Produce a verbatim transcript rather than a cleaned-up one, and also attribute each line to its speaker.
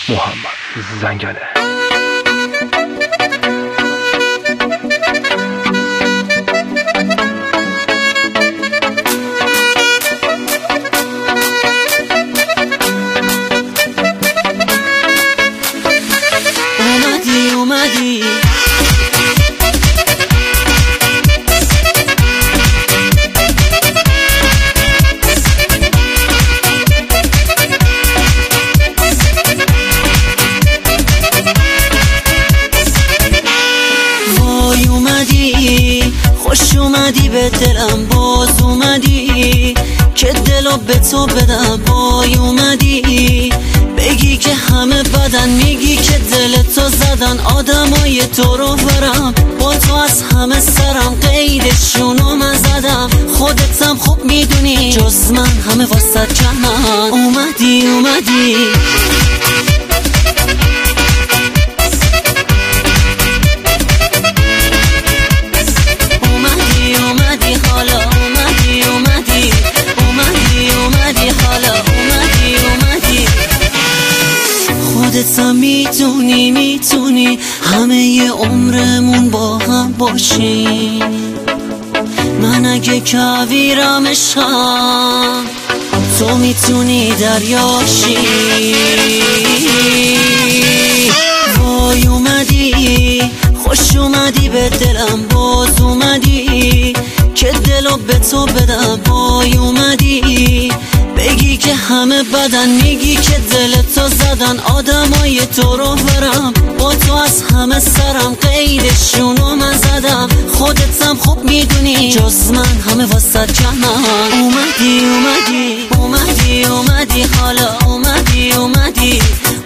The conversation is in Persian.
Speaker 1: محمد زنگله.
Speaker 2: اومدی اومدی وای اومدی خوش اومدی به دلم باز اومدی که دلو به تو بدم. وای اومدی بگی که همه بدن، میگی که دل تو زدن آدمای تو رو برم، با تو از همه سرم قیدشونو من زدم. خودتم خوب میدونی جز من همه واسه جهان. اومدی اومدی اومدی اومدی حالا اومدی اومدی اومدی اومدی حالا اومدی اومدی. خودتم میتونی میتونی همه ی عمرمون با هم باشیم. من اگه کویرمشم تو میتونی دریاشی. وای اومدی خوش اومدی به دلم باز اومدی که دلو به تو بدم. وای اومدی بگی که همه بدن، میگی که دل تو زدن آدمای تو رو برم، با تو از همه سرم قیدشونو من زدم. خودتم خوب میدونی جز من همه واسه جهان. اومدی اومدی اومدی اومدی حالا اومدی اومدی